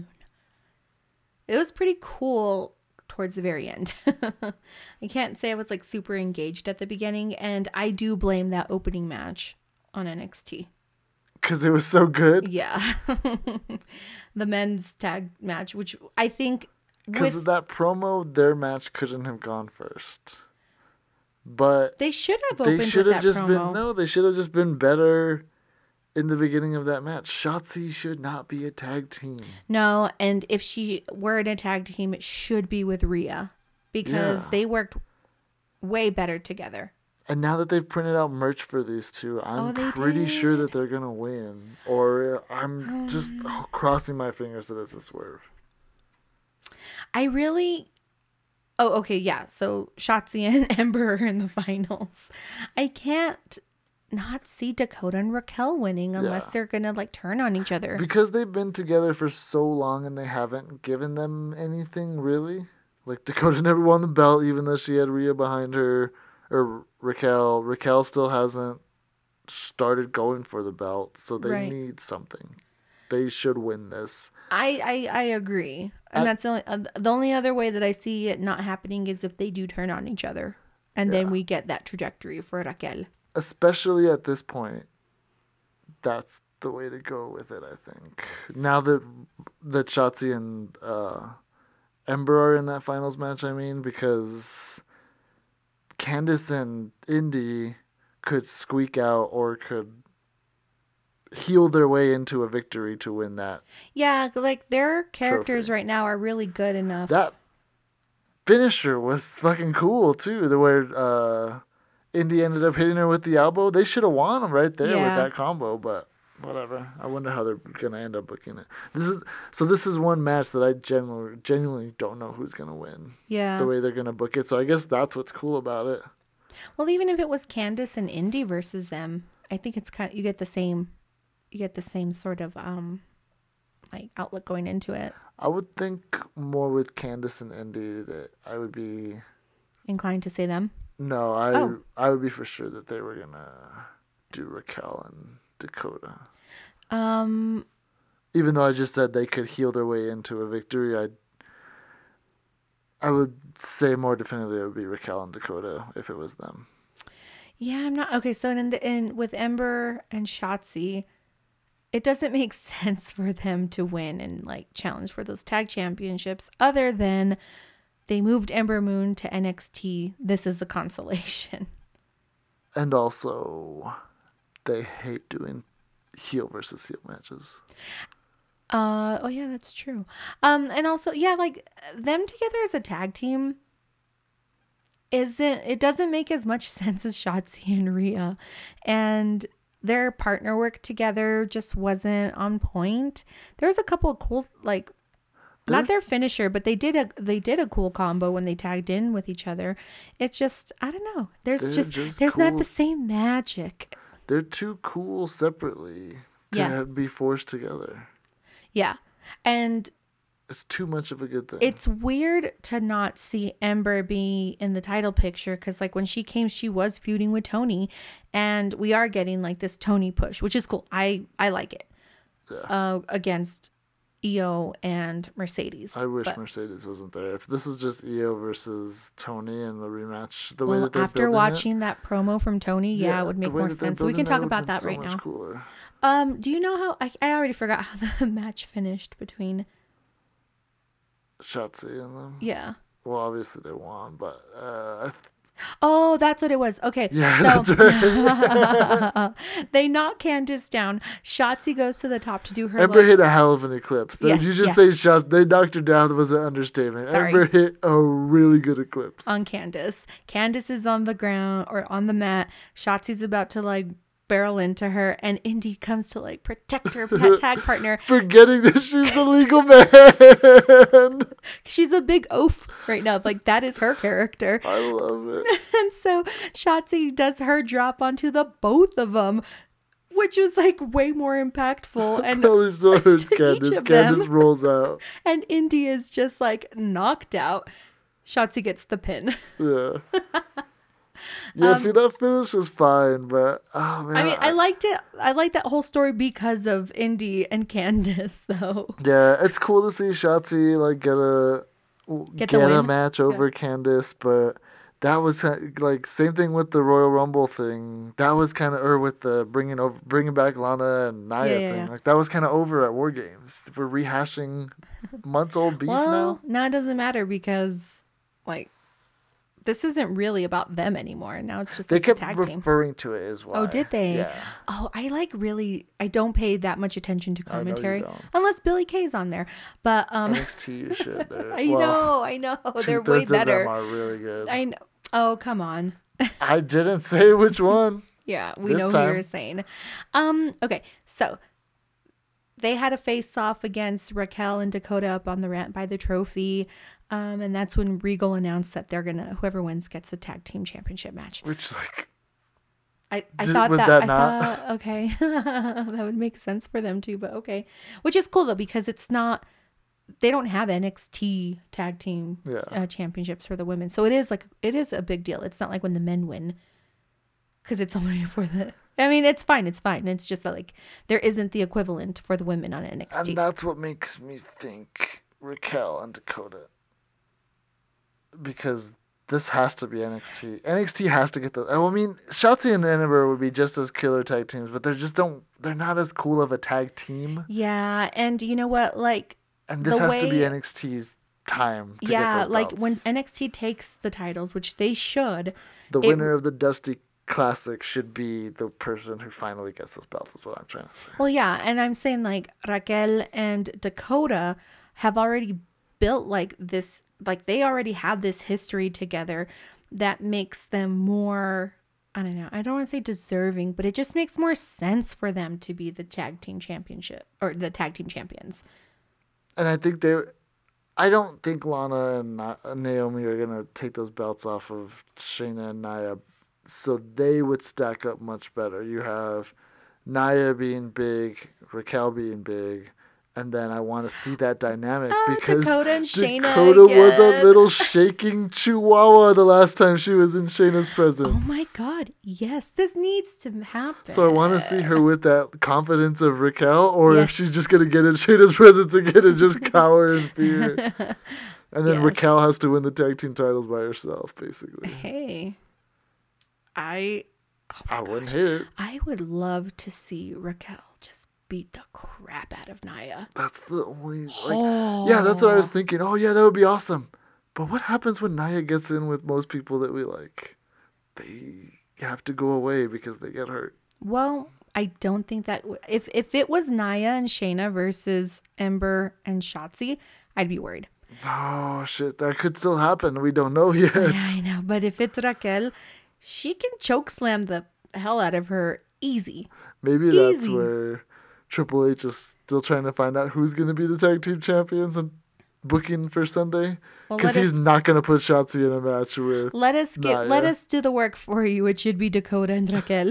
It was pretty cool towards the very end. I can't say I was like super engaged at the beginning, and I do blame that opening match on N X T. Because it was so good? Yeah. The men's tag match, which I think Because with of that promo, their match couldn't have gone first. But They should have they opened should with have that just promo. been no. They should have just been better in the beginning of that match. Shotzi should not be a tag team. No, and if she were in a tag team, it should be with Rhea because Yeah. they worked way better together. And now that they've printed out merch for these two, I'm Oh, they pretty sure did? that they're gonna win. Or I'm just Um. crossing my fingers that it's a swerve. I really. Oh, okay, yeah. So Shotzi and Ember are in the finals. I can't not see Dakota and Raquel winning unless Yeah. they're gonna like turn on each other. Because they've been together for so long and they haven't given them anything really. Like Dakota never won the belt even though she had Rhea behind her. Or Raquel. Raquel still hasn't started going for the belt. So they Right. need something. They should win this. I, I I agree, and I- that's the only, uh, the only other way that I see it not happening is if they do turn on each other, and then Yeah. we get that trajectory for Raquel. Especially at this point, that's the way to go with it, I think. Now that that Shotzi and uh, Ember are in that finals match, I mean, because Candice and Indy could squeak out or could heal their way into a victory to win that. Yeah, like their characters Trophy. right now are really good enough. That finisher was fucking cool, too. The way uh, Indy ended up hitting her with the elbow. They should have won right there with Yeah. that combo, but whatever. I wonder how they're gonna end up booking it. This is so. This is one match that I genuinely, genuinely don't know who's gonna win. yeah. The way they're gonna book it. So I guess that's what's cool about it. Well, even if it was Candice and Indy versus them, I think it's kind. You get the same. You get the same sort of um, like outlook going into it. I would think more with Candice and Indy that I would be. Inclined to say them. No, I Oh. I would be for sure that they were gonna do Raquel and Dakota. Um. Even though I just said they could heal their way into a victory, I I would say more definitively it would be Raquel and Dakota if it was them. Yeah, I'm not okay. So in the in with Ember and Shotzi, it doesn't make sense for them to win and like challenge for those tag championships, other than they moved Ember Moon to N X T. This is the consolation. And also, they hate doing heel versus heel matches. Uh oh yeah, that's true. Um and also yeah, like them together as a tag team isn't it doesn't make as much sense as Shotzi and Rhea, and their partner work together just wasn't on point. There's a couple of cool like not their finisher, but they did a they did a cool combo when they tagged in with each other. It's just I don't know. There's They're just, just there's not cool. the same magic. They're too cool separately to Yeah. be forced together. Yeah. And It's too much of a good thing. it's weird to not see Ember be in the title picture because, like, when she came, she was feuding with Tony, and we are getting like this Tony push, which is cool. I I like it. Yeah. Uh, against Io and Mercedes. I wish But- Mercedes wasn't there. If this was just Io versus Tony and the rematch, the way well, that they're after building watching that promo from Tony, yeah, it would the make way more that they're sense. So we building can talk would about been that so right much now. Cooler. Um, do you know how I, I already forgot how the match finished between? Shotzi and them. Yeah. Well, obviously they won, but uh, I th- Oh, that's what it was. Okay. yeah, so that's right. they knock Candice down. Shotzi goes to the top to do her. Ember like- hit a hell of an eclipse. Yes, if you just yes. say shot, they knocked her down was an understatement. Sorry. Ember hit a really good eclipse. on Candice. Candice is on the ground or on the mat. Shotzi's about to like barrel into her, and Indy comes to like protect her pet tag partner. Forgetting that she's the legal man. She's a big oaf right now. Like that is her character. I love it. And so Shotzi does her drop onto the both of them, which was like way more impactful. And Probably still hurts to each Candice. of them. Candice rolls out. and Indy is just like knocked out. Shotzi gets the pin. Yeah. Yeah, see, that finish was fine, but oh man. Um, I mean, I liked it. I liked that whole story because of Indy and Candice, though. Yeah, it's cool to see Shotzi like get a Get get, the a win. match over Candice, but that was ki- like same thing with the Royal Rumble thing. That was kind of or with the bringing over bringing back Lana and Nia Yeah, yeah, thing. yeah. Like that was kind of over at War Games. We're rehashing months old beef Well, now. now it doesn't matter because, like, this isn't really about them anymore. Now it's just They like a kept tag team. referring to it as why. Oh, did they? Yeah. Oh, I like really. I don't pay that much attention to I know you commentary don't. unless Billy Kay's on there. But um, N X T, you should. They're- I well, know, I know, they're way two-thirds of better. them are really good. I know. Oh, come on. I didn't say which one. Yeah, we This know time. who you're saying. Um, okay, so they had a face off against Raquel and Dakota up on the ramp by the trophy. Um, and that's when Regal announced that they're gonna whoever wins gets the tag team championship match. Which, like, I, I Did- thought was that, that I not- thought, okay. That would make sense for them too, but okay. Which is cool though, because it's not they don't have N X T tag team Yeah. uh, championships for the women. So it is like it is a big deal. It's not like when the men win. Because it's only for the I mean, it's fine, it's fine. It's just that like there isn't the equivalent for the women on N X T. and that's what makes me think Raquel and Dakota. Because this has to be N X T. N X T has to get the. I mean, Shotzi and Ember would be just as killer tag teams, but they're just don't. They're not as cool of a tag team. Yeah, and you know what? Like And this the has to be way- N X T's time. To yeah, get those like belts. when N X T takes the titles, which they should. the it- winner of the Dusty Classic should be the person who finally gets those belts. Is what I'm trying to say. Well, yeah, and I'm saying like Raquel and Dakota have already built like this, like they already have this history together that makes them more, I don't know, I don't want to say deserving, but it just makes more sense for them to be the tag team championship or the tag team champions. And I think they. I don't think Lana and Na- Naomi are gonna take those belts off of Shayna and Nia, so they would stack up much better. You have Nia being big, Raquel being big, and then I want to see that dynamic Ah, because Dakota and Shayna Dakota was a again. little shaking chihuahua the last time she was in Shayna's presence. Oh my God. Yes, this needs to happen. So I want to see her with that confidence of Raquel, or Yes. if she's just gonna get in Shayna's presence again and just cower in fear. And then Yes. Raquel has to win the tag team titles by herself, basically. Hey, I, oh my I gosh. wouldn't hate it. I would love to see Raquel just beat the crap out of Nia. That's the only like. Yeah, that's what I was thinking. Oh yeah, that would be awesome. But what happens when Nia gets in with most people that we like? They have to go away because they get hurt. Well, I don't think that w- if if it was Nia and Shayna versus Ember and Shotzi, I'd be worried. Oh shit, that could still happen. We don't know yet. Yeah, I know, but if it's Raquel, she can choke slam the hell out of her easy. Maybe that's Easy. where Triple H is still trying to find out who's going to be the tag team champions and booking for Sunday. Well, Because let he's us- not going to put Shotzi in a match with. Let us get let Nia. us do the work for you. It should be Dakota and Raquel.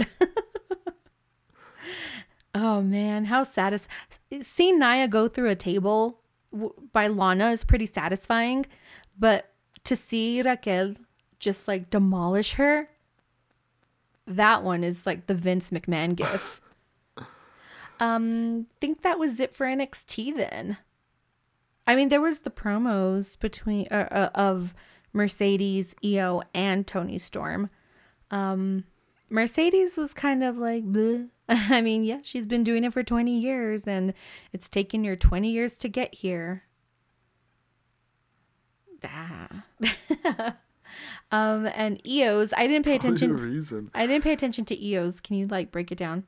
Oh man, how satis seeing Nia go through a table w- by Lana is pretty satisfying, but to see Raquel just like demolish her, that one is like the Vince McMahon gif. um, think that was it for N X T then. I mean, there was the promos between uh, uh, of Mercedes, Io, and Toni Storm. Um, Mercedes was kind of like, bleh. I mean, yeah, she's been doing it for twenty years, and it's taken her twenty years to get here. Ah. um, and Io's, I didn't pay Probably a attention. reason. I didn't pay attention to Io's. Can you like break it down?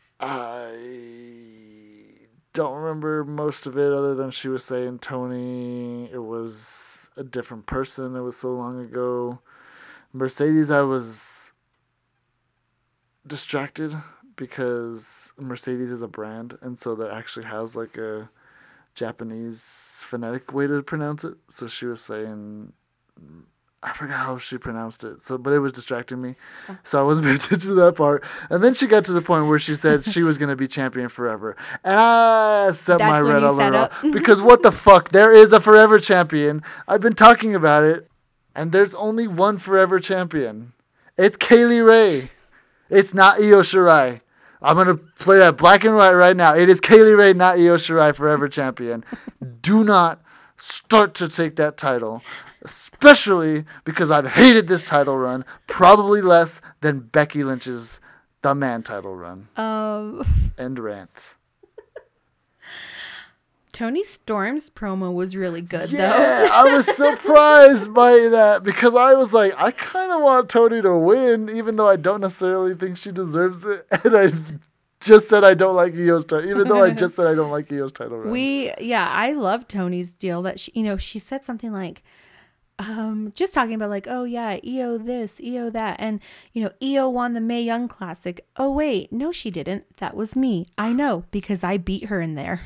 I don't remember most of it other than she was saying Tony, it was a different person. It was so long ago. Mercedes, I was distracted because Mercedes is a brand, and so that actually has like a Japanese phonetic way to pronounce it. So she was saying, I forgot how she pronounced it. So, but it was distracting me, so I wasn't paying attention to that part. And then she got to the point where she said she was gonna be champion forever, and I set That's my when red you sat alert up. off because what the fuck? There is a forever champion. I've been talking about it, and there's only one forever champion. It's Kaylee Ray. It's not Io Shirai. I'm going to play that black and white right now. It is Kaylee Ray, not Io Shirai, forever champion. Do not start to take that title, especially because I've hated this title run probably less than Becky Lynch's The Man title run. Um, End rant. Tony Storm's promo was really good, Yeah, though. I was surprised by that because I was like, I kind of want Tony to win, even though I don't necessarily think she deserves it. And I just said I don't like Io's title, even though I just said I don't like Io's title run. We, yeah, I love Tony's deal that she, you know, she said something like, um, just talking about like, oh yeah, Io this, Io that. And, you know, Io won the Mae Young Classic. Oh wait, no, she didn't. That was me. I know because I beat her in there.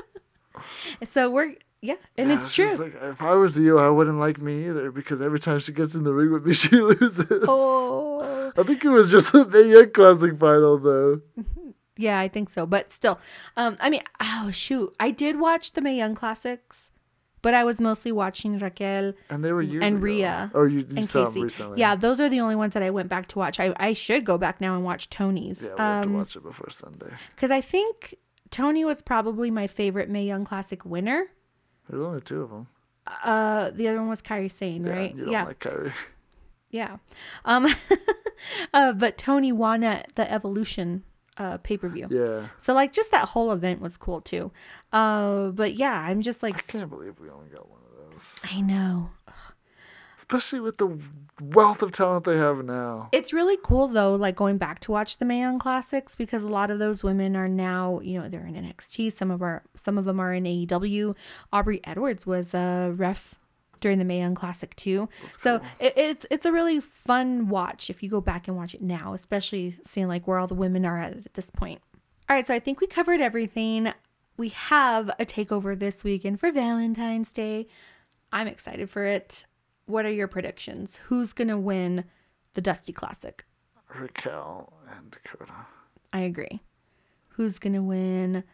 So we're, yeah, and Yeah, it's she's true. Like, if I was Io, I wouldn't like me either because every time she gets in the ring with me, she loses. Oh, I think it was just the Mae Young Classic final though. yeah, I think so. But still, um, I mean, oh shoot, I did watch the Mae Young Classics, but I was mostly watching Raquel And they were years and ago. Rhea Oh, you, you and saw Casey. them recently. Yeah, those are the only ones that I went back to watch. I, I should go back now and watch Tony's. Yeah, we have to Um, watch it before Sunday. because I think Tony was probably my favorite Mae Young Classic winner. There's only two of them. Uh, the other one was Kairi Sane, Yeah, right? you don't Yeah, like Kyrie. yeah. Um, uh, but Tony won at the Evolution uh pay per view. Yeah. So like just that whole event was cool too. Uh, but yeah, I'm just like I can't believe we only got one of those. I know. Especially with the wealth of talent they have now. It's really cool though, like going back to watch the Mae Young Classics because a lot of those women are now, you know, they're in N X T. Some of our, some of them are in A E W. Aubrey Edwards was a ref during the Mae Young Classic too. That's So cool. it, it's it's a really fun watch if you go back and watch it now, especially seeing like where all the women are at at this point. All right, so I think we covered everything. We have a takeover this weekend for Valentine's Day. I'm excited for it. What are your predictions? Who's going to win the Dusty Classic? Raquel and Dakota. I agree. Who's going to win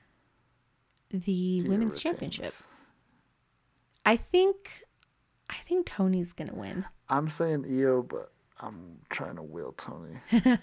the Io Women's retains. Championship? I think I think Tony's going to win. I'm saying Io, but I'm trying to will Tony.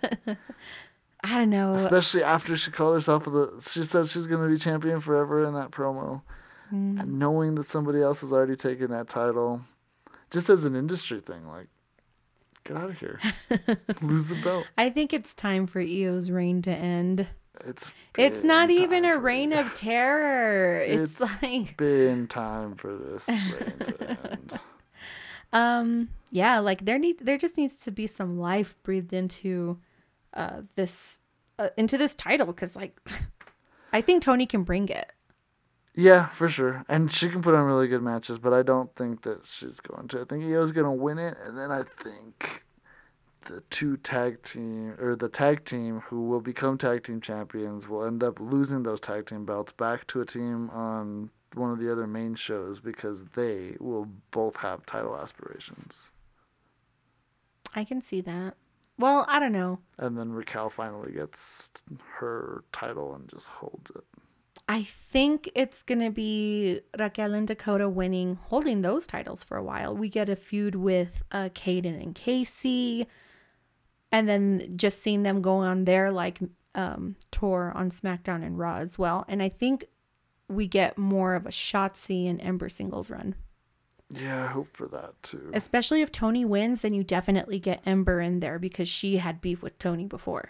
I don't know. Especially after she called herself the. She said she's going to be champion forever in that promo. Mm. And knowing that somebody else has already taken that title, just as an industry thing, like, get out of here. Lose the belt. I think it's time for Io's reign to end. It's It's been not even time a for reign it. of terror. It's, It's like been time for this reign to end. um yeah, like there need there just needs to be some life breathed into uh this uh, into this title cuz like I think Tony can bring it. Yeah, for sure. And she can put on really good matches, but I don't think that she's going to. I think Io's going to win it, and then I think the two tag team, or the tag team who will become tag team champions will end up losing those tag team belts back to a team on one of the other main shows because they will both have title aspirations. I can see that. Well, I don't know. And then Raquel finally gets her title and just holds it. I think it's going to be Raquel and Dakota winning, holding those titles for a while. We get a feud with uh, Kaden and Casey, and then just seeing them go on their like um, tour on SmackDown and Raw as well. And I think we get more of a Shotzi and Ember singles run. Yeah, I hope for that too. Especially if Tony wins, then you definitely get Ember in there because she had beef with Tony before.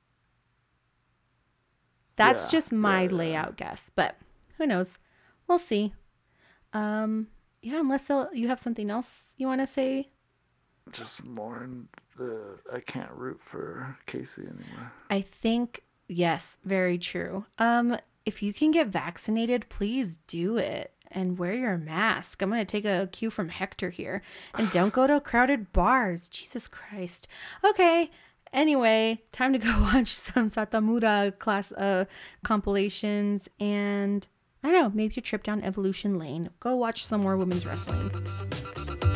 That's Yeah, just my yeah, yeah. layout guess, but who knows? We'll see. Um, yeah, unless uh, you have something else you want to say. Just more in the I can't root for Casey anymore. I think yes, very true. Um, if you can get vaccinated, please do it and wear your mask. I'm gonna take a cue from Hector here, and don't go to crowded bars. Jesus Christ. Okay. Anyway, time to go watch some Satamura class uh, compilations and I don't know, maybe a trip down Evolution Lane. Go watch some more women's wrestling.